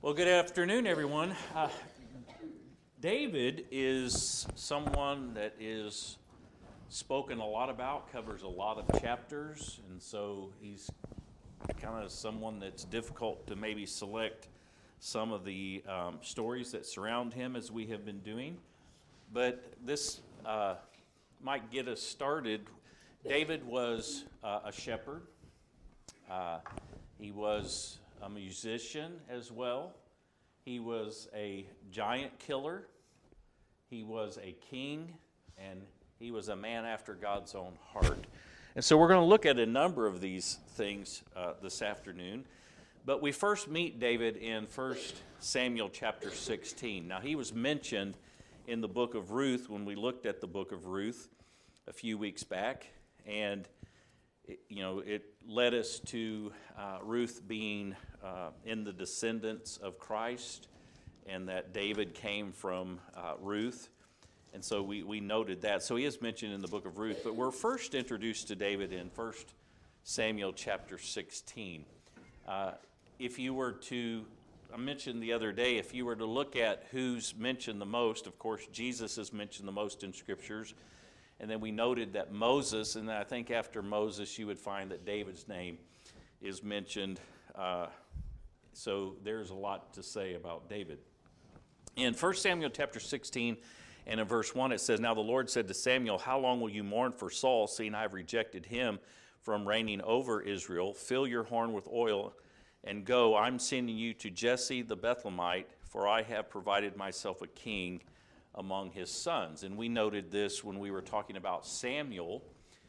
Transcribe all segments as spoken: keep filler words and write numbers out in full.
Well, good afternoon, everyone. Uh, David is someone that is spoken a lot about, covers a lot of chapters, and so he's kind of someone that's difficult to maybe select some of the um, stories that surround him as we have been doing. But this uh, might get us started. David was uh, a shepherd. Uh, he was a musician as well. He was a giant killer. He was a king, and he was a man after God's own heart. And so we're going to look at a number of these things uh, this afternoon. But we first meet David in First Samuel chapter sixteen. Now, he was mentioned in the book of Ruth when we looked at the book of Ruth a few weeks back. And It, you know, it led us to uh, Ruth being uh, in the descendants of Christ, and that David came from uh, Ruth. And so we, we noted that. So he is mentioned in the book of Ruth. But we're first introduced to David in First Samuel chapter sixteen. Uh, if you were to, I mentioned the other day, if you were to look at who's mentioned the most, of course, Jesus is mentioned the most in Scriptures. And then we noted that Moses, and I think after Moses you would find that David's name is mentioned. Uh, so there's a lot to say about David. In First Samuel chapter sixteen and in verse one it says, "Now the Lord said to Samuel, how long will you mourn for Saul, seeing I have rejected him from reigning over Israel? Fill your horn with oil and go. I'm sending you to Jesse the Bethlehemite, for I have provided myself a king among his sons." And we noted this when we were talking about Samuel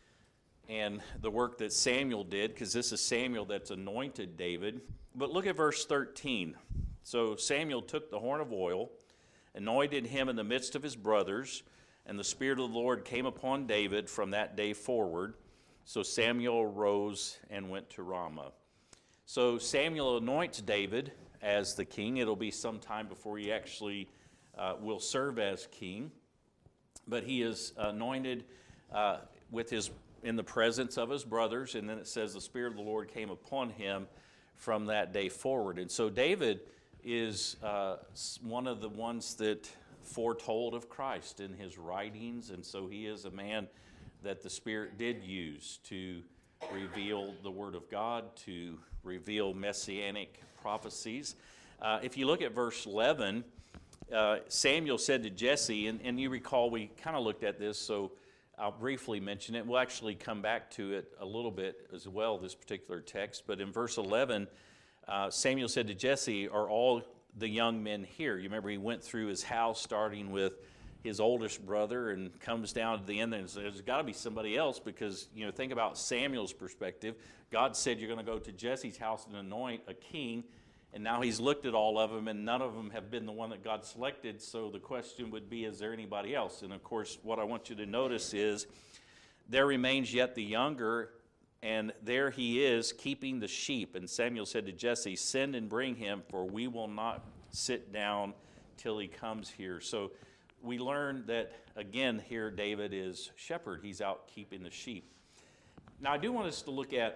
and the work that Samuel did, because this is Samuel that's anointed David. But look at verse thirteen. "So Samuel took the horn of oil, anointed him in the midst of his brothers, and the Spirit of the Lord came upon David from that day forward. So Samuel arose and went to Ramah." So Samuel anoints David as the king. It'll be some time before he actually Uh, will serve as king, but he is anointed uh, with his in the presence of his brothers, and then it says the Spirit of the Lord came upon him from that day forward. And so David is uh, one of the ones that foretold of Christ in his writings, and so he is a man that the Spirit did use to reveal the Word of God, to reveal messianic prophecies. Uh, if you look at verse eleven, Uh, Samuel said to Jesse, and, and you recall we kind of looked at this, so I'll briefly mention it. We'll actually come back to it a little bit as well, this particular text. But in verse eleven, uh, Samuel said to Jesse, "Are all the young men here?" You remember he went through his house starting with his oldest brother and comes down to the end and says, there's got to be somebody else, because, you know, think about Samuel's perspective. God said you're going to go to Jesse's house and anoint a king. And now he's looked at all of them, and none of them have been the one that God selected. So the question would be, is there anybody else? And of course, what I want you to notice is, there remains yet the younger, and there he is keeping the sheep. And Samuel said to Jesse, "Send and bring him, for we will not sit down till he comes here." So we learn that, again, here David is shepherd. He's out keeping the sheep. Now I do want us to look at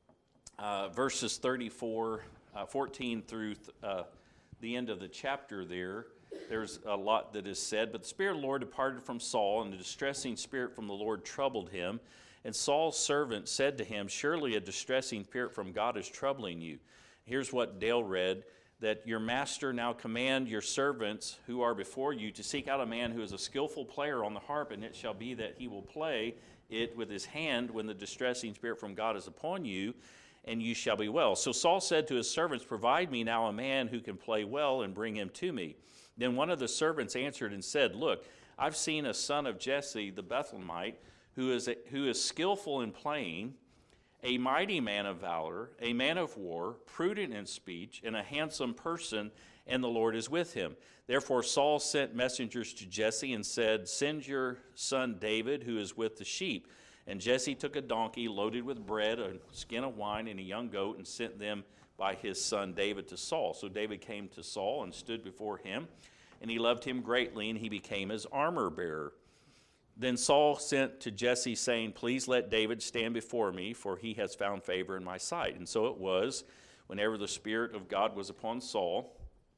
uh, verses thirty-four Uh, fourteen through th- uh, the end of the chapter there. There's a lot that is said. "But the Spirit of the Lord departed from Saul, and a distressing spirit from the Lord troubled him. And Saul's servant said to him, 'Surely a distressing spirit from God is troubling you.'" Here's what Dale read, "That your master now command your servants who are before you to seek out a man who is a skillful player on the harp, and it shall be that he will play it with his hand when the distressing spirit from God is upon you, and you shall be well." So Saul said to his servants, "Provide me now a man who can play well, and bring him to me." Then one of the servants answered and said, "Look, I've seen a son of Jesse the Bethlehemite, who is a, who is skillful in playing, a mighty man of valor, a man of war, prudent in speech, and a handsome person, and the Lord is with him." Therefore Saul sent messengers to Jesse and said, "Send your son David, who is with the sheep." And Jesse took a donkey loaded with bread, a skin of wine, and a young goat, and sent them by his son David to Saul. So David came to Saul and stood before him, and he loved him greatly, and he became his armor bearer. Then Saul sent to Jesse, saying, "Please let David stand before me, for he has found favor in my sight." And so it was, whenever the Spirit of God was upon Saul,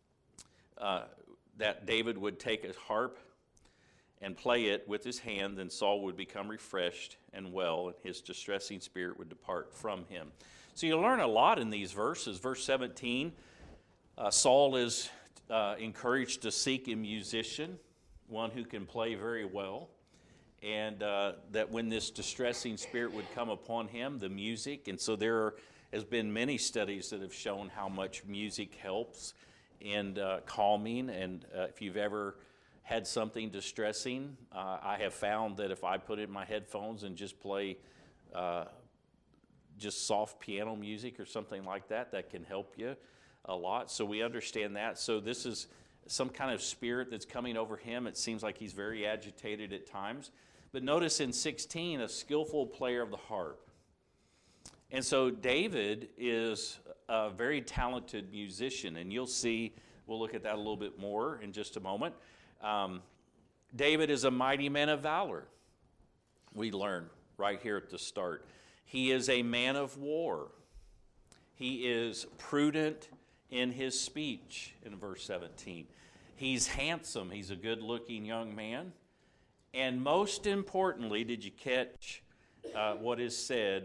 uh, that David would take a harp and play it with his hand, then Saul would become refreshed and well, and his distressing spirit would depart from him. So you learn a lot in these verses. Verse seventeen, uh, Saul is uh, encouraged to seek a musician, one who can play very well, and uh, that when this distressing spirit would come upon him, the music, and so there has been many studies that have shown how much music helps in uh, calming, and uh, if you've ever had something distressing, uh, I have found that if I put it in my headphones and just play uh, just soft piano music or something like that, that can help you a lot. So we understand that. So this is some kind of spirit that's coming over him. It seems like he's very agitated at times. But notice in sixteen, a skillful player of the harp. And so David is a very talented musician, and you'll see, we'll look at that a little bit more in just a moment. Um, David is a mighty man of valor, we learn right here at the start. He is a man of war. He is prudent in his speech in verse seventeen. He's handsome. He's a good-looking young man. And most importantly, did you catch uh, what is said?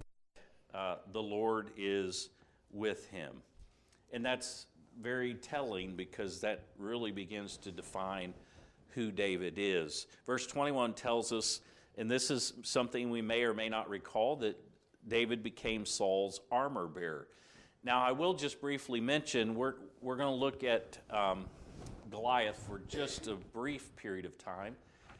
Uh, the Lord is with him. And that's very telling, because that really begins to define who David is. Verse twenty-one tells us, and this is something we may or may not recall, that David became Saul's armor bearer. Now, I will just briefly mention, we're, we're going to look at um, Goliath for just a brief period of time.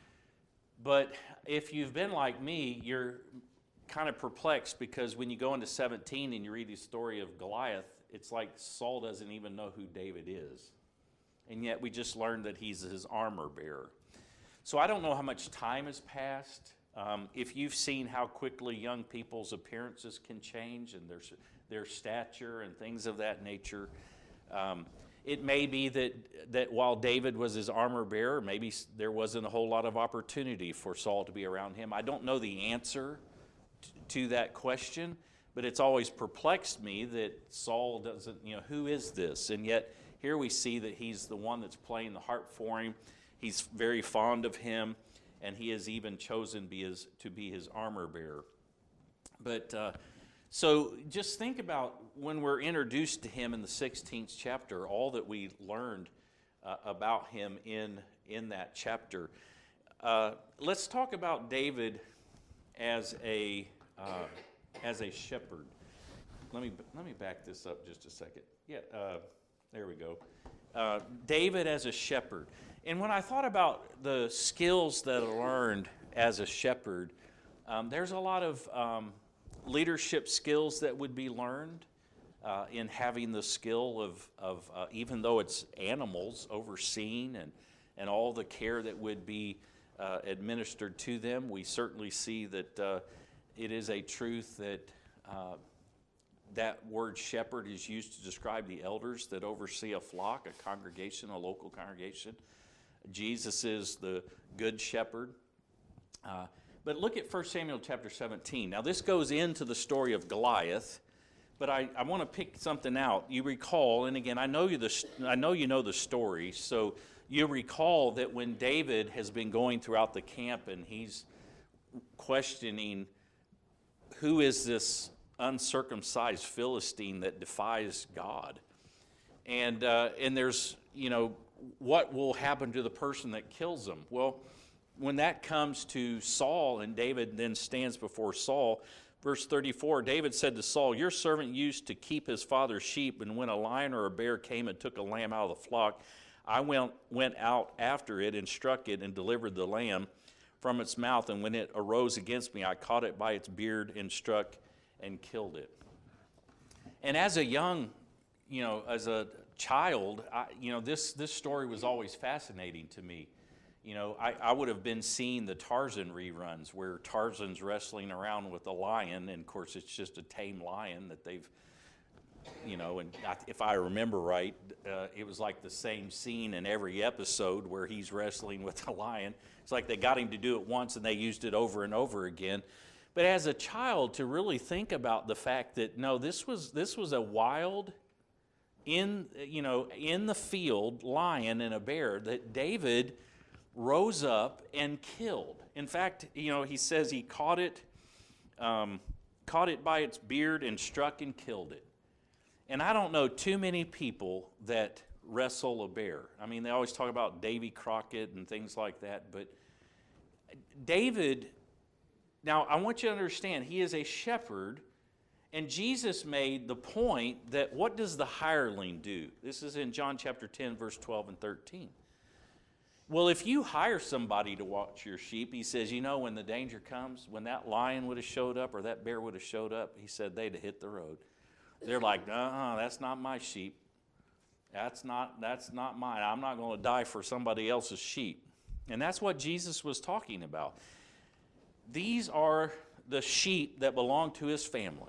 But if you've been like me, you're kind of perplexed, because when you go into seventeen and you read the story of Goliath, it's like Saul doesn't even know who David is. And yet we just learned that he's his armor bearer. So I don't know how much time has passed. Um, if you've seen how quickly young people's appearances can change and their, their stature and things of that nature, um, it may be that, that while David was his armor bearer, maybe there wasn't a whole lot of opportunity for Saul to be around him. I don't know the answer t- to that question, but it's always perplexed me that Saul doesn't, you know, who is this? And yet here we see that he's the one that's playing the harp for him. He's very fond of him, and he has even chosen be his, to be his armor bearer. But uh, so just think about when we're introduced to him in the sixteenth chapter, all that we learned uh, about him in, in that chapter. Uh, let's talk about David as a uh, as a shepherd. Let me let me back this up just a second. Yeah, uh, there we go. Uh, David as a shepherd. And when I thought about the skills that I learned as a shepherd, um, there's a lot of um, leadership skills that would be learned uh, in having the skill of, of uh, even though it's animals, overseen and, and all the care that would be uh, administered to them. We certainly see that uh, it is a truth that uh, that word shepherd is used to describe the elders that oversee a flock, a congregation, a local congregation. Jesus is the good shepherd. Uh, but look at First Samuel chapter seventeen. Now this goes into the story of Goliath, but I, I want to pick something out. You recall, and again, I know you the I know you know the story, so you recall that when David has been going throughout the camp and he's questioning, who is this uncircumcised Philistine that defies God? And uh, and there's, you know, what will happen to the person that kills him? Well, when that comes to Saul, and David then stands before Saul, verse thirty-four, David said to Saul, your servant used to keep his father's sheep, and when a lion or a bear came and took a lamb out of the flock, I went, went out after it and struck it and delivered the lamb from its mouth, and when it arose against me, I caught it by its beard and struck and killed it. And as a young, you know, as a child, I, you know, this this story was always fascinating to me. You know, I, I would have been seeing the Tarzan reruns where Tarzan's wrestling around with a lion, and of course it's just a tame lion that they've, you know, and I, if I remember right, uh, it was like the same scene in every episode where he's wrestling with a lion. It's like they got him to do it once and they used it over and over again. But as a child, to really think about the fact that, no, this was this was a wild, in, you know, in the field, lion and a bear, that David rose up and killed. In fact, you know, he says he caught it, um, caught it by its beard and struck and killed it. And I don't know too many people that wrestle a bear. I mean, they always talk about Davy Crockett and things like that, but David, now I want you to understand, he is a shepherd, and Jesus made the point that what does the hireling do? This is in John chapter ten, verse twelve and thirteen. Well, if you hire somebody to watch your sheep, he says, you know, when the danger comes, when that lion would have showed up or that bear would have showed up, he said they'd have hit the road. They're like, uh-uh, that's not my sheep. That's not, that's not mine. I'm not going to die for somebody else's sheep. And that's what Jesus was talking about. These are the sheep that belong to his family.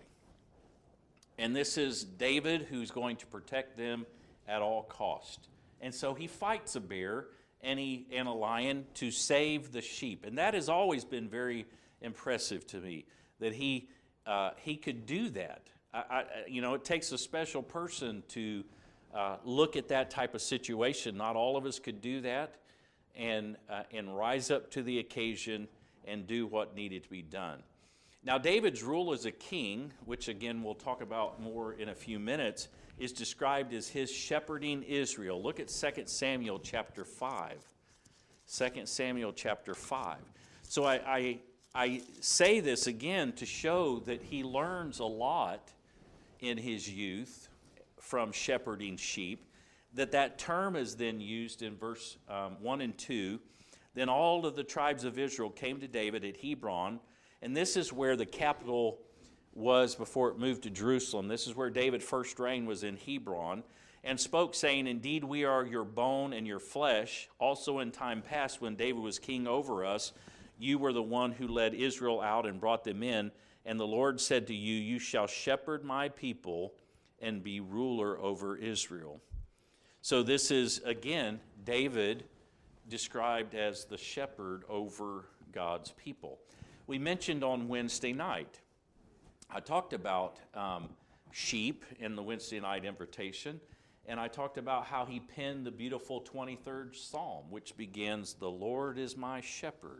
And this is David who's going to protect them at all cost. And so he fights a bear and, he, and a lion to save the sheep. And that has always been very impressive to me, that he, uh, he could do that. I, I, you know, it takes a special person to uh, look at that type of situation. Not all of us could do that and, uh, and rise up to the occasion and do what needed to be done. Now, David's rule as a king, which again we'll talk about more in a few minutes, is described as his shepherding Israel. Look at Second Samuel chapter five. Second Samuel chapter five. So I, I, I say this again to show that he learns a lot in his youth from shepherding sheep, that that term is then used in verse um, one and two. Then all of the tribes of Israel came to David at Hebron, and this is where the capital was before it moved to Jerusalem. This is where David first reigned, was in Hebron, and spoke, saying, indeed, we are your bone and your flesh. Also in time past, when David was king over us, you were the one who led Israel out and brought them in. And the Lord said to you, you shall shepherd my people and be ruler over Israel. So this is, again, David described as the shepherd over God's people. We mentioned on Wednesday night, I talked about um, sheep in the Wednesday night invitation, and I talked about how he penned the beautiful twenty-third Psalm, which begins, the Lord is my shepherd,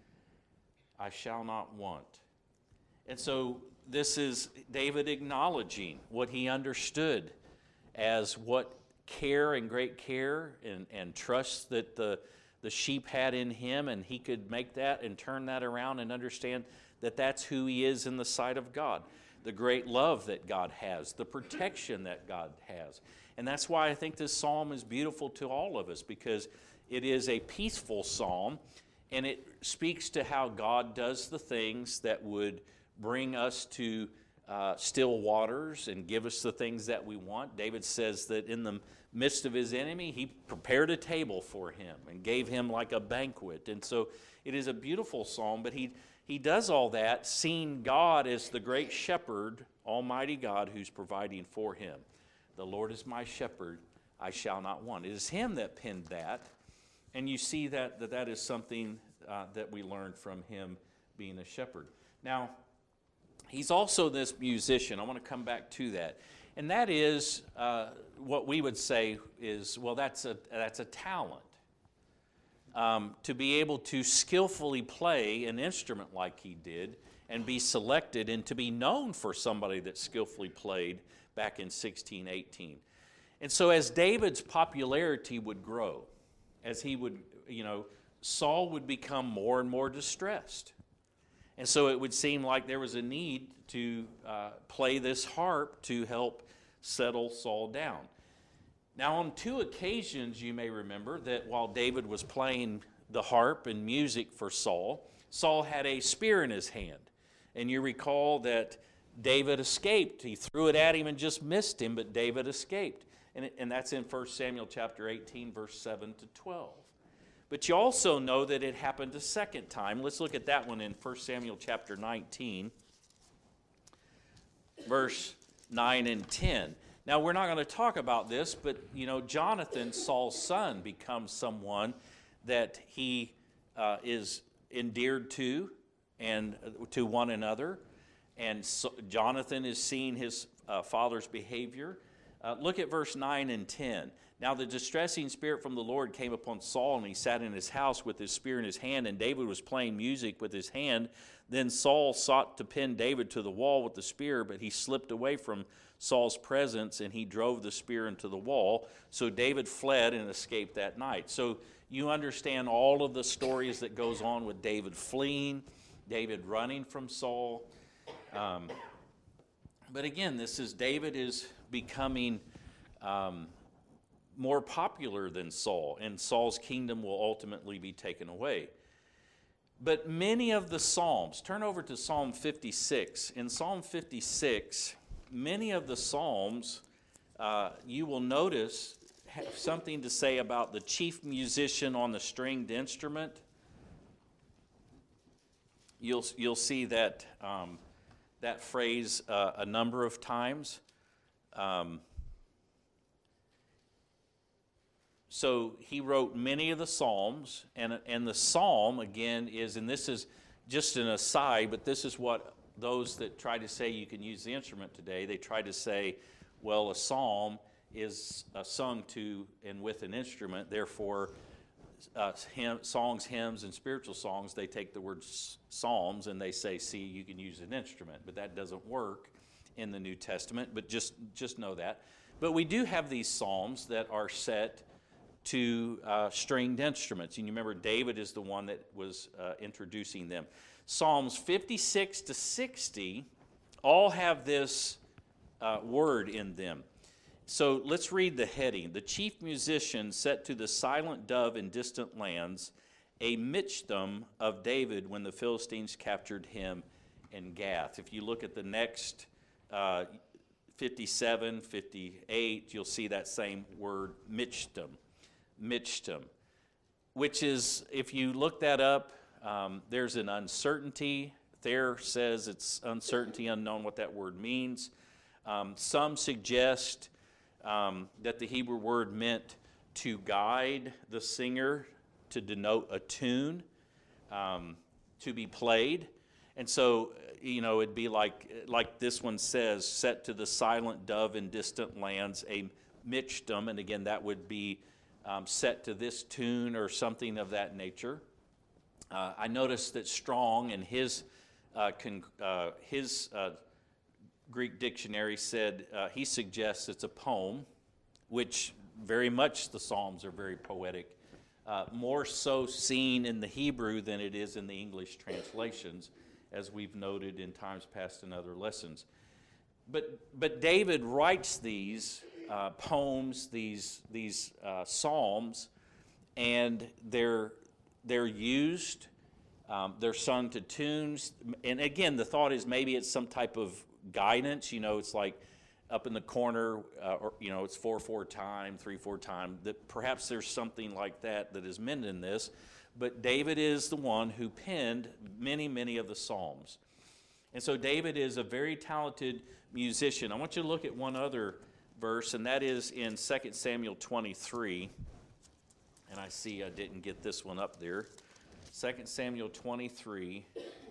I shall not want. And so this is David acknowledging what he understood as what care and great care and, and trust that the the sheep had in him, and he could make that and turn that around and understand that that's who he is in the sight of God. The great love that God has, the protection that God has. And that's why I think this psalm is beautiful to all of us, because it is a peaceful psalm, and it speaks to how God does the things that would bring us to uh, still waters and give us the things that we want. David says that in the midst of his enemy, he prepared a table for him and gave him like a banquet. And so it is a beautiful psalm, but he, he does all that seeing God as the great shepherd, Almighty God, who's providing for him. The Lord is my shepherd, I shall not want. It is him that penned that, and you see that that, that is something uh, that we learned from him being a shepherd. Now, he's also this musician. I want to come back to that. And that is uh, what we would say is, well, that's a, that's a talent. Um, to be able to skillfully play an instrument like he did and be selected and to be known for somebody that skillfully played back in sixteen eighteen. And so as David's popularity would grow, as he would, you know, Saul would become more and more distressed. And so it would seem like there was a need to uh, play this harp to help settle Saul down. Now, on two occasions, you may remember that while David was playing the harp and music for Saul, Saul had a spear in his hand. And you recall that David escaped. He threw it at him and just missed him, but David escaped. And, it, and that's in First Samuel chapter eighteen, verse seven to twelve. But you also know that it happened a second time. Let's look at that one in First Samuel chapter nineteen, verse nine and ten. Now, we're not going to talk about this, but, you know, Jonathan, Saul's son, becomes someone that he uh, is endeared to and uh, to one another. And so Jonathan is seeing his uh, father's behavior. Uh, look at verse nine and ten. Now the distressing spirit from the Lord came upon Saul, and he sat in his house with his spear in his hand, and David was playing music with his hand. Then Saul sought to pin David to the wall with the spear, but he slipped away from Saul's presence, and he drove the spear into the wall. So David fled and escaped that night. So you understand all of the stories that goes on with David fleeing, David running from Saul. Um, but again, this is David is becoming um, more popular than Saul, and Saul's kingdom will ultimately be taken away. But many of the Psalms, turn over to Psalm fifty-six. In Psalm fifty-six, many of the Psalms, uh, you will notice, have something to say about the chief musician on the stringed instrument. You'll, you'll see that, um, that phrase uh, a number of times. Um, So he wrote many of the Psalms, and, and the Psalm, again, is, and this is just an aside, but this is what those that try to say you can use the instrument today, they try to say, well, a Psalm is uh, sung to and with an instrument, therefore uh, hymn, songs, hymns, and spiritual songs, they take the word Psalms and they say, see, you can use an instrument, but that doesn't work in the New Testament, but just, just know that. But we do have these Psalms that are set to uh, stringed instruments. And you remember David is the one that was uh, introducing them. Psalms fifty-six to sixty all have this uh, word in them. So let's read the heading. The chief musician set to the silent dove in distant lands, a Michtam of David when the Philistines captured him in Gath. If you look at the next uh, fifty-seven, fifty-eight, you'll see that same word, Michtam. Michtam, which is, if you look that up, um, there's an uncertainty. There says it's uncertainty, unknown what that word means. Um, some suggest um, that the Hebrew word meant to guide the singer, to denote a tune, um, to be played. And so, you know, it'd be like, like this one says, set to the silent dove in distant lands, a Michtam, and again, that would be Um, set to this tune or something of that nature. Uh, I noticed that Strong in his uh, con- uh, his uh, Greek dictionary said uh, he suggests it's a poem, which very much the Psalms are very poetic, uh, more so seen in the Hebrew than it is in the English translations, as we've noted in times past in other lessons. But but David writes these Uh, poems, these these uh, psalms, and they're they're used, um, they're sung to tunes, and again, the thought is maybe it's some type of guidance. You know, it's like up in the corner, uh, or you know, it's four four time, three four time. That perhaps there's something like that that is meant in this, but David is the one who penned many many of the psalms, and so David is a very talented musician. I want you to look at one other verse, and that is in Second Samuel twenty-three, and I see I didn't get this one up there. Second Samuel twenty-three,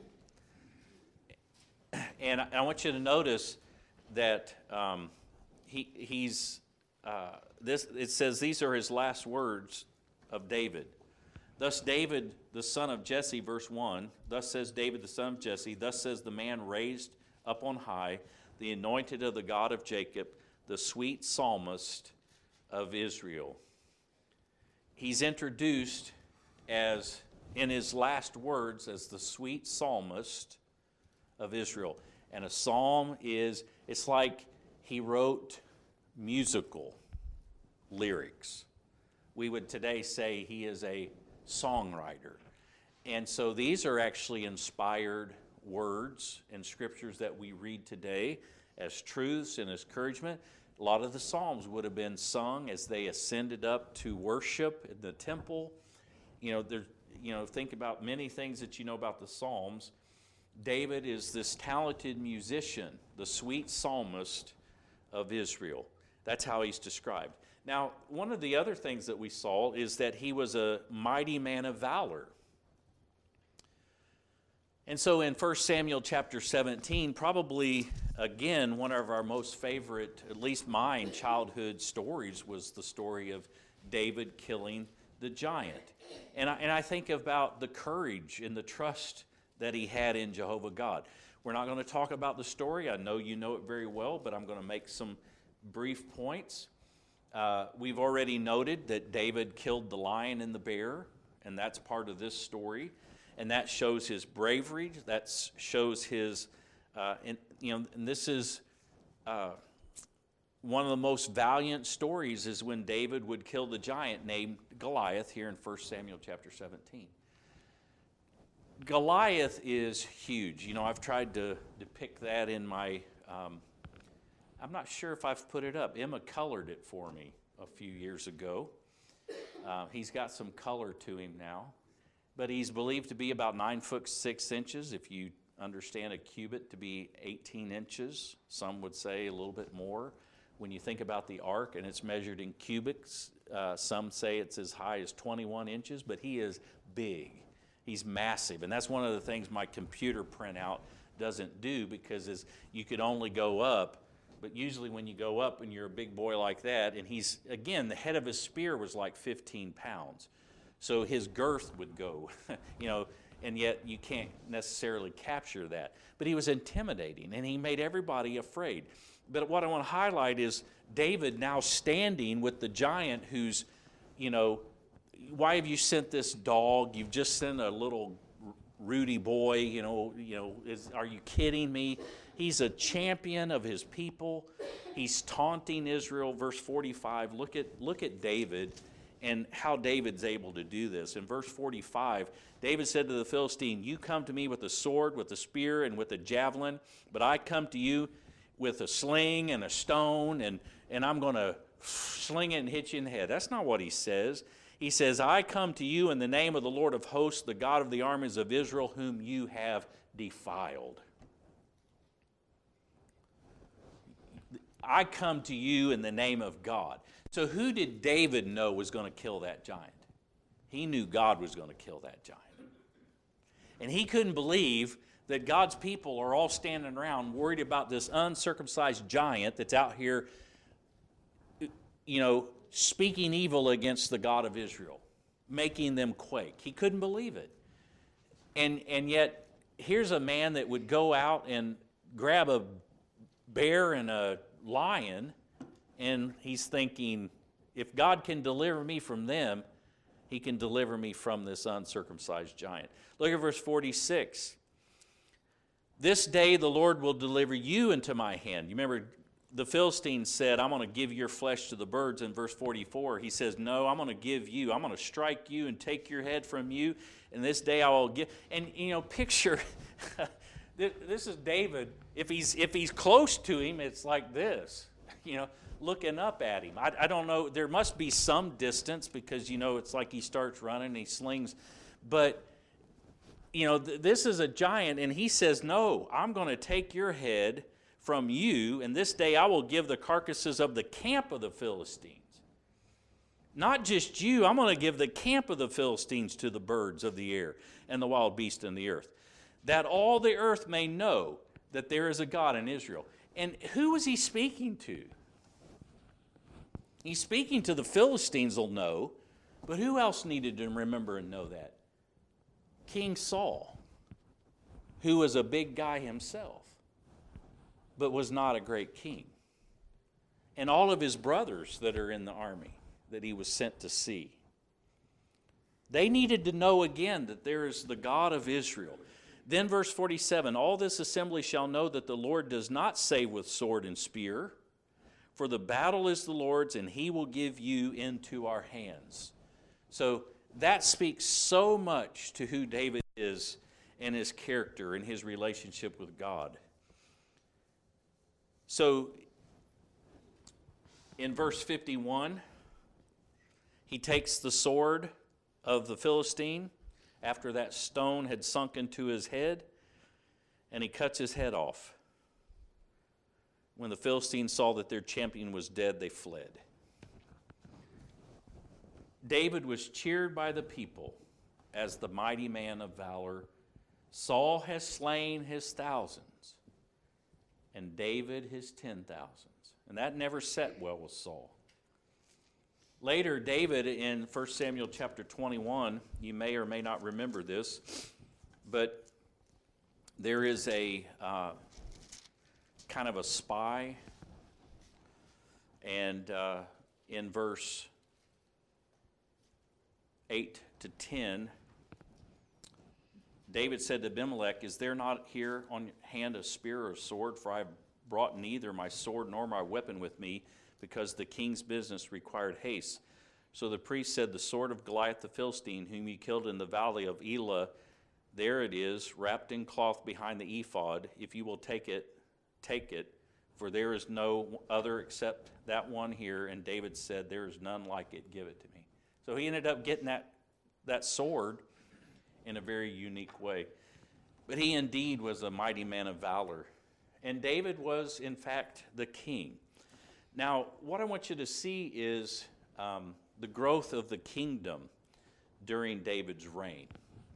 and I, I want you to notice that um, he he's uh, this. It says these are his last words of David. Thus David, the son of Jesse, verse one. Thus says David, the son of Jesse. Thus says the man raised up on high, the anointed of the God of Jacob, the sweet psalmist of Israel. He's introduced as, in his last words, as the sweet psalmist of Israel. And a psalm is, it's like he wrote musical lyrics. We would today say he is a songwriter. And so these are actually inspired words and scriptures that we read today as truths and as encouragement. A lot of the Psalms would have been sung as they ascended up to worship in the temple. You know, there, you know, think about many things that you know about the Psalms. David is this talented musician, the sweet psalmist of Israel. That's how he's described. Now, one of the other things that we saw is that he was a mighty man of valor. And so in First Samuel chapter seventeen, probably, again, one of our most favorite, at least mine, childhood stories was the story of David killing the giant. And I, and I think about the courage and the trust that he had in Jehovah God. We're not going to talk about the story. I know you know it very well, but I'm going to make some brief points. Uh, we've already noted that David killed the lion and the bear, and that's part of this story. And that shows his bravery. That shows his, uh, and, you know, and this is uh, one of the most valiant stories is when David would kill the giant named Goliath here in First Samuel chapter seventeen. Goliath is huge. You know, I've tried to depict that in my, um, I'm not sure if I've put it up. Emma colored it for me a few years ago. Uh, he's got some color to him now. But he's believed to be about nine foot six inches. If you understand a cubit to be eighteen inches, some would say a little bit more. When you think about the ark and it's measured in cubits, uh, some say it's as high as twenty-one inches, but he is big. He's massive. And that's one of the things my computer printout doesn't do, because is you could only go up, but usually when you go up and you're a big boy like that, and he's, again, the head of his spear was like fifteen pounds. So his girth would go, you know, and yet you can't necessarily capture that. But he was intimidating, and he made everybody afraid. But what I want to highlight is David now standing with the giant who's, you know, why have you sent this dog? You've just sent a little ruddy boy, you know, you know, is, are you kidding me? He's a champion of his people. He's taunting Israel. Verse forty-five, look at, look at David and how David's able to do this. In verse forty-five, David said to the Philistine, you come to me with a sword, with a spear, and with a javelin, but I come to you with a sling and a stone, and, and I'm going to sling it and hit you in the head. That's not what he says. He says, I come to you in the name of the Lord of hosts, the God of the armies of Israel, whom you have defiled. I come to you in the name of God. So who did David know was going to kill that giant? He knew God was going to kill that giant. And he couldn't believe that God's people are all standing around worried about this uncircumcised giant that's out here, you know, speaking evil against the God of Israel, making them quake. He couldn't believe it. And, and yet, here's a man that would go out and grab a bear and a lion, and he's thinking, if God can deliver me from them, he can deliver me from this uncircumcised giant. Look at verse forty-six. This day the Lord will deliver you into my hand. You remember the Philistines said, I'm going to give your flesh to the birds. In verse forty-four, he says, no, I'm going to give you. I'm going to strike you and take your head from you. And this day I will give. And, you know, picture, this is David. If he's, if he's close to him, it's like this, you know, looking up at him. I, I don't know. There must be some distance because, you know, it's like he starts running and he slings. But, you know, th- this is a giant, and he says, no, I'm going to take your head from you, and this day I will give the carcasses of the camp of the Philistines. Not just you, I'm going to give the camp of the Philistines to the birds of the air and the wild beasts in the earth, that all the earth may know that there is a God in Israel. And who was he speaking to? He's speaking to the Philistines, will know, but who else needed to remember and know that? King Saul, who was a big guy himself, but was not a great king. And all of his brothers that are in the army that he was sent to see. They needed to know again that there is the God of Israel. Then verse forty-seven, all this assembly shall know that the Lord does not save with sword and spear, for the battle is the Lord's, and he will give you into our hands. So that speaks so much to who David is and his character and his relationship with God. So in verse fifty-one, he takes the sword of the Philistine after that stone had sunk into his head, and he cuts his head off. When the Philistines saw that their champion was dead, they fled. David was cheered by the people as the mighty man of valor, Saul has slain his thousands, and David his ten thousands. And that never set well with Saul. Later, David in First Samuel chapter twenty-one, you may or may not remember this, but there is a uh, kind of a spy, and uh, in verse eight to ten, David said to Abimelech, "Is there not here on hand a spear or a sword? For I have brought neither my sword nor my weapon with me, because the king's business required haste." So the priest said, "The sword of Goliath the Philistine, whom you killed in the valley of Elah, there it is, wrapped in cloth behind the ephod. If you will take it, take it, for there is no other except that one here." And David said, "There is none like it, give it to me." So he ended up getting that, that sword in a very unique way. But he indeed was a mighty man of valor. And David was, in fact, the king. Now, what I want you to see is um, the growth of the kingdom during David's reign.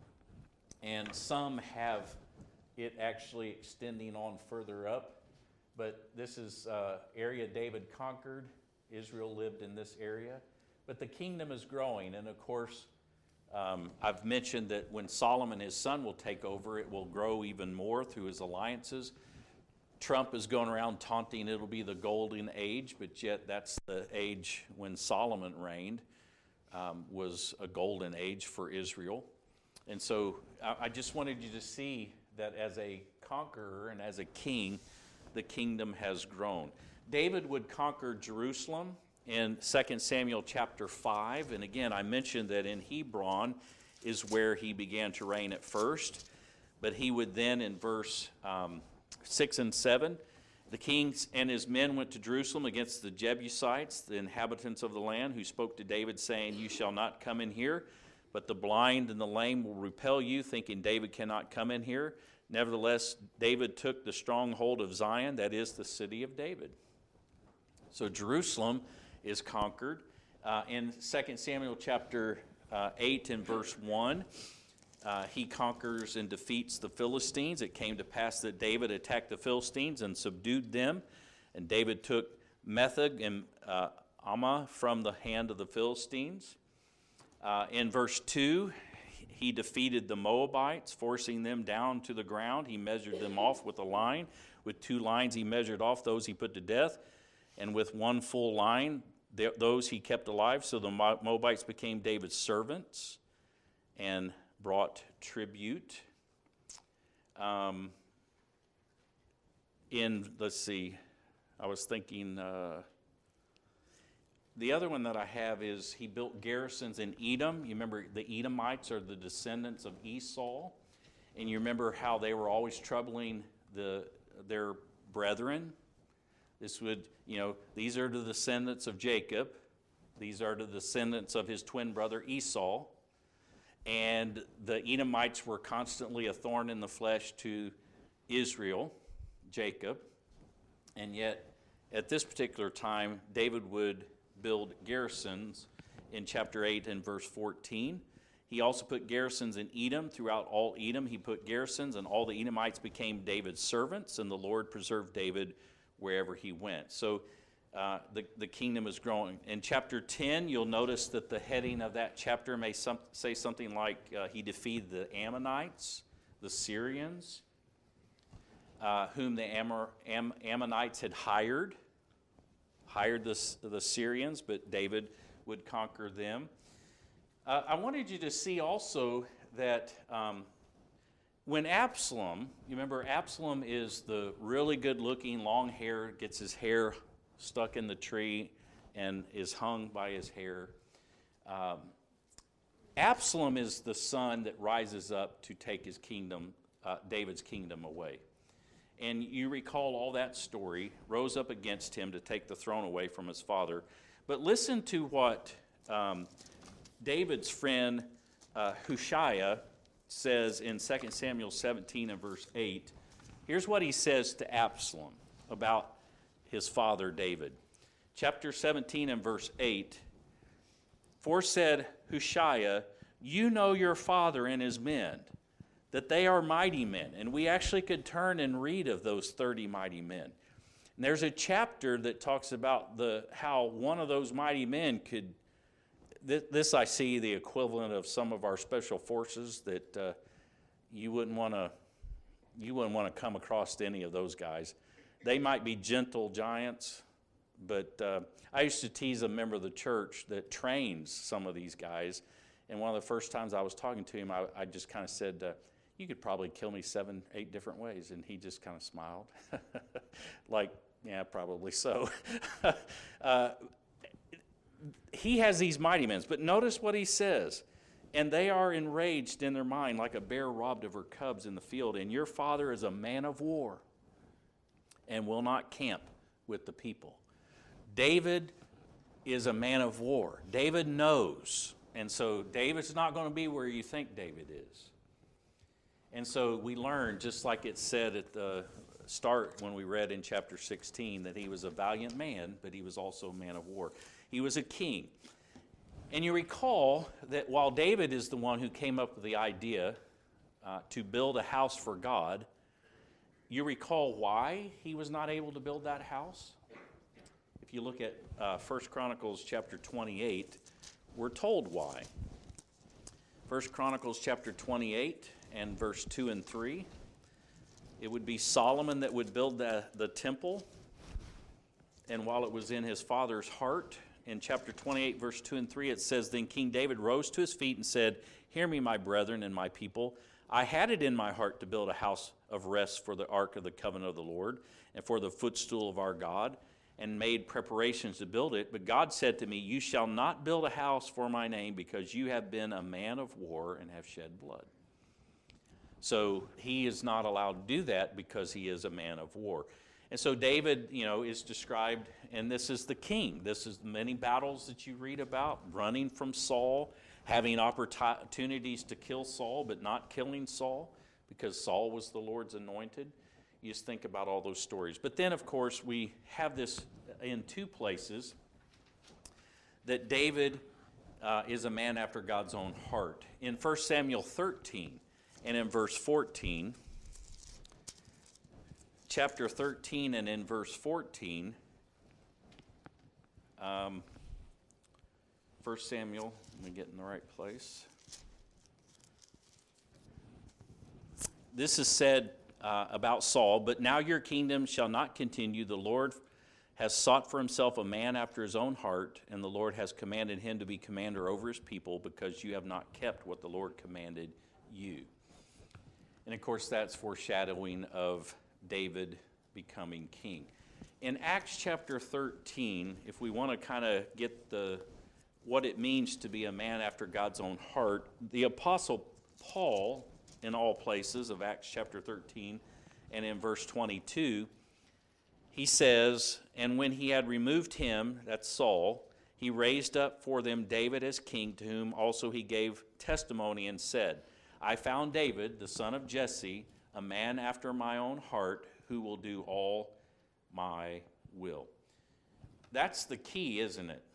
And some have it actually extending on further up. But this is uh, area David conquered. Israel lived in this area. But the kingdom is growing. And of course, um, I've mentioned that when Solomon, his son, will take over, it will grow even more through his alliances. Trump is going around taunting it'll be the golden age, but yet that's the age when Solomon reigned, um, was a golden age for Israel. And so I, I just wanted you to see that as a conqueror and as a king, the kingdom has grown. David would conquer Jerusalem in Second Samuel chapter five. And again, I mentioned that in Hebron is where he began to reign at first. But he would then, in verse um, six and seven, the king and his men went to Jerusalem against the Jebusites, the inhabitants of the land, who spoke to David, saying, "You shall not come in here, but the blind and the lame will repel you," thinking David cannot come in here. Nevertheless, David took the stronghold of Zion, that is the city of David. So Jerusalem is conquered. Uh, in Second Samuel chapter uh, eight and verse one, uh, he conquers and defeats the Philistines. It came to pass that David attacked the Philistines and subdued them. And David took Metheg and uh, Ammah from the hand of the Philistines. Uh, in verse two, he defeated the Moabites, forcing them down to the ground. He measured them off with a line. With two lines he measured off those he put to death. And with one full line, th- those he kept alive. So the Mo- Moabites became David's servants and brought tribute. Um, in, let's see, I was thinking, uh, the other one that I have is he built garrisons in Edom. You remember the Edomites are the descendants of Esau. And you remember how they were always troubling the their brethren. This would, you know, these are the descendants of Jacob. These are the descendants of his twin brother Esau. And the Edomites were constantly a thorn in the flesh to Israel, Jacob. And yet, at this particular time, David would build garrisons in chapter eight and verse fourteen. He also put garrisons in Edom. Throughout all Edom, he put garrisons, and all the Edomites became David's servants, and the Lord preserved David wherever he went. So uh, the, the kingdom is growing. In chapter ten, you'll notice that the heading of that chapter may some, say something like uh, he defeated the Ammonites, the Syrians, uh, whom the Ammor, Am, Ammonites had hired, hired the, the Syrians, but David would conquer them. Uh, I wanted you to see also that um, when Absalom, you remember Absalom is the really good-looking, long hair, gets his hair stuck in the tree and is hung by his hair. Um, Absalom is the son that rises up to take his kingdom, uh, David's kingdom away. And you recall all that story, rose up against him to take the throne away from his father. But listen to what um, David's friend uh, Hushai says in Second Samuel seventeen and verse eight. Here's what he says to Absalom about his father David. Chapter seventeen and verse eight. For said Hushai, "You know your father and his men, that they are mighty men. And we actually could turn and read of those thirty mighty men. And there's a chapter that talks about the how one of those mighty men could, this, this I see the equivalent of some of our special forces that uh, you wouldn't want to you wouldn't want to come across any of those guys. They might be gentle giants, but uh, I used to tease a member of the church that trains some of these guys. And one of the first times I was talking to him, I, I just kind of said, uh, you could probably kill me seven, eight different ways. And he just kind of smiled. Like, yeah, probably so. uh, he has these mighty men. But notice what he says. And they are enraged in their mind like a bear robbed of her cubs in the field. And your father is a man of war and will not camp with the people. David is a man of war. David knows. And so David's not going to be where you think David is. And so we learn, just like it said at the start when we read in chapter sixteen, that he was a valiant man, but he was also a man of war. He was a king. And you recall that while David is the one who came up with the idea uh, to build a house for God, you recall why he was not able to build that house? If you look at uh, First Chronicles chapter twenty-eight, we're told why. First Chronicles chapter twenty-eight and verse two and three. It would be Solomon that would build the, the temple. And while it was in his father's heart, in chapter twenty-eight, verse two and three, it says, Then King David rose to his feet and said, Hear me, my brethren and my people. I had it in my heart to build a house of rest for the ark of the covenant of the Lord and for the footstool of our God, and made preparations to build it. But God said to me, You shall not build a house for my name, because you have been a man of war and have shed blood. So he is not allowed to do that because he is a man of war. And so David, you know, is described, and this is the king. This is many battles that you read about, running from Saul, having opportunities to kill Saul, but not killing Saul, because Saul was the Lord's anointed. You just think about all those stories. But then, of course, we have this in two places, that David uh, is a man after God's own heart. In First Samuel thirteen and in verse fourteen, chapter thirteen and in verse fourteen, um, First Samuel, let me get in the right place. This is said uh, about Saul, but now your kingdom shall not continue. The Lord has sought for himself a man after his own heart, and the Lord has commanded him to be commander over his people, because you have not kept what the Lord commanded you. And of course, that's foreshadowing of David becoming king. In Acts chapter thirteen, if we want to kind of get the what it means to be a man after God's own heart, the Apostle Paul, in all places of Acts chapter thirteen and in verse twenty-two, he says, And when he had removed him, that's Saul, he raised up for them David as king, to whom also he gave testimony and said, I found David, the son of Jesse, a man after my own heart, who will do all my will. That's the key, isn't it?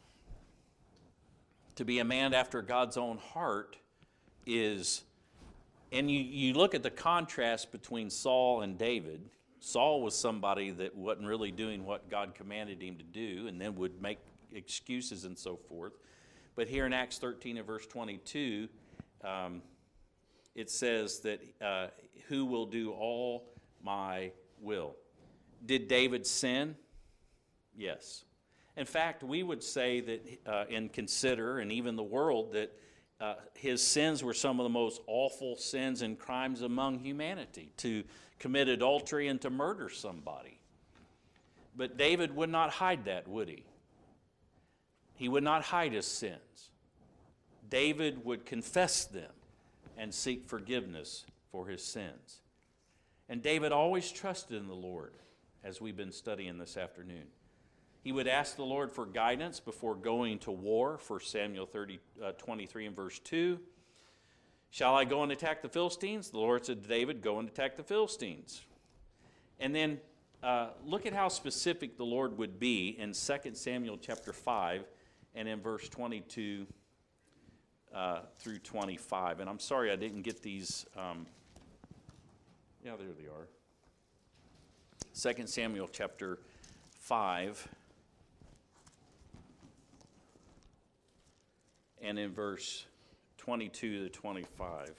To be a man after God's own heart is, and you, you look at the contrast between Saul and David. Saul was somebody that wasn't really doing what God commanded him to do, and then would make excuses and so forth. But here in Acts thirteen and verse twenty-two, um, it says that uh, who will do all my will. Did David sin? Yes. In fact, we would say that uh, and consider, and even the world, that uh, his sins were some of the most awful sins and crimes among humanity, to commit adultery and to murder somebody. But David would not hide that, would he? He would not hide his sins. David would confess them and seek forgiveness for his sins. And David always trusted in the Lord, as we've been studying this afternoon. He would ask the Lord for guidance before going to war, First Samuel thirty, uh, twenty-three and verse two. Shall I go and attack the Philistines? The Lord said to David, go and attack the Philistines. And then uh, look at how specific the Lord would be in Second Samuel chapter five and in verse twenty-two uh, through twenty-five. And I'm sorry I didn't get these um, Yeah, there they are. Second Samuel chapter five. And in verse twenty-two to twenty-five.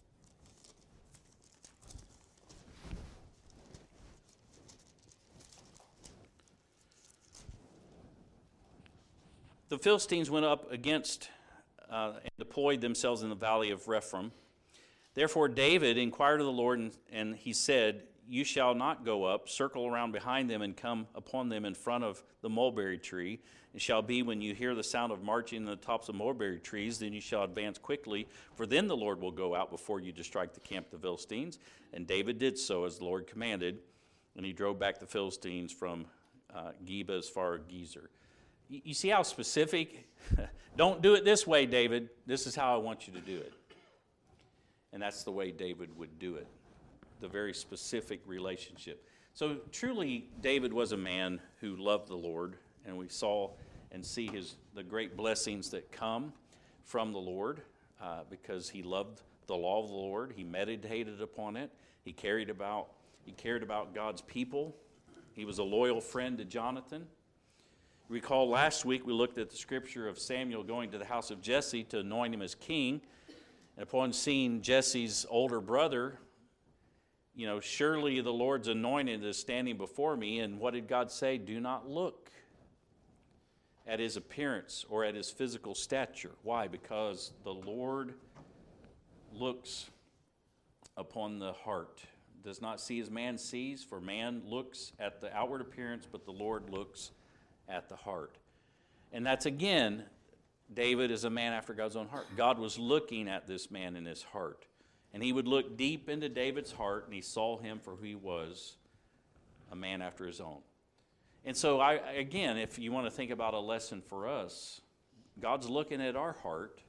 The Philistines went up against uh, and deployed themselves in the valley of Rephaim. Therefore David inquired of the Lord, and, and he said, "You shall not go up, circle around behind them, and come upon them in front of the mulberry tree. It shall be when you hear the sound of marching in the tops of mulberry trees, then you shall advance quickly, for then the Lord will go out before you to strike the camp of the Philistines." And David did so as the Lord commanded, and he drove back the Philistines from uh, Geba as far as Gezer. You, you see how specific? Don't do it this way, David. This is how I want you to do it. And that's the way David would do it. The very specific relationship. So truly, David was a man who loved the Lord, and we saw and see his the great blessings that come from the Lord uh, because he loved the law of the Lord. He meditated upon it. He cared about he cared about God's people. He was a loyal friend to Jonathan. Recall last week we looked at the scripture of Samuel going to the house of Jesse to anoint him as king, and upon seeing Jesse's older brother, you know, surely the Lord's anointed is standing before me. And what did God say? Do not look at his appearance or at his physical stature. Why? Because the Lord looks upon the heart. Does not see as man sees, for man looks at the outward appearance, but the Lord looks at the heart. And that's, again, David is a man after God's own heart. God was looking at this man in his heart. And he would look deep into David's heart, and he saw him for who he was, a man after his own. And so, I, again, if you want to think about a lesson for us, God's looking at our heart.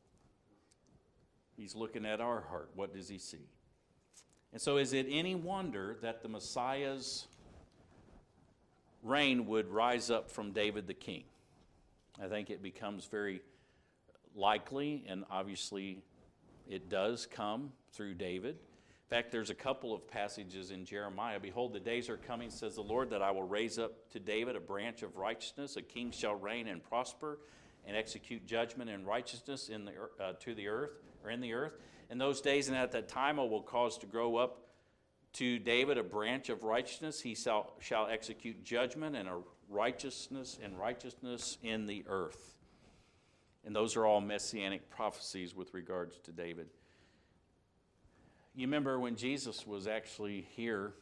He's looking at our heart. What does he see? And so is it any wonder that the Messiah's reign would rise up from David the king? I think it becomes very likely, and obviously it does come through David. In fact, there's a couple of passages in Jeremiah. Behold, the days are coming, says the Lord, that I will raise up to David a branch of righteousness. A king shall reign and prosper and execute judgment and righteousness in the uh, to the earth or in the earth. In those days and at that time I will cause to grow up to David a branch of righteousness. He shall, shall execute judgment and a righteousness and righteousness in the earth. And those are all messianic prophecies with regards to David. You remember when Jesus was actually here,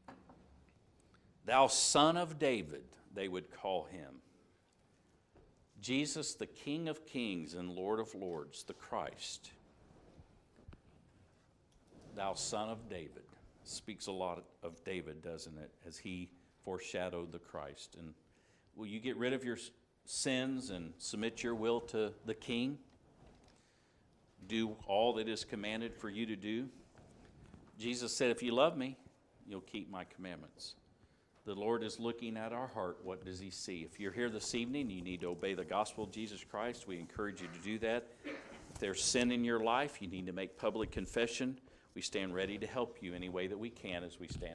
"Thou Son of David," they would call him. Jesus, the King of Kings and Lord of Lords, the Christ. "Thou Son of David." Speaks a lot of David, doesn't it, as he foreshadowed the Christ. And will you get rid of your sins and submit your will to the King? Do all that is commanded for you to do? Jesus said, if you love me, you'll keep my commandments. The Lord is looking at our heart. What does he see? If you're here this evening, you need to obey the gospel of Jesus Christ. We encourage you to do that. If there's sin in your life, you need to make public confession. We stand ready to help you any way that we can as we stand.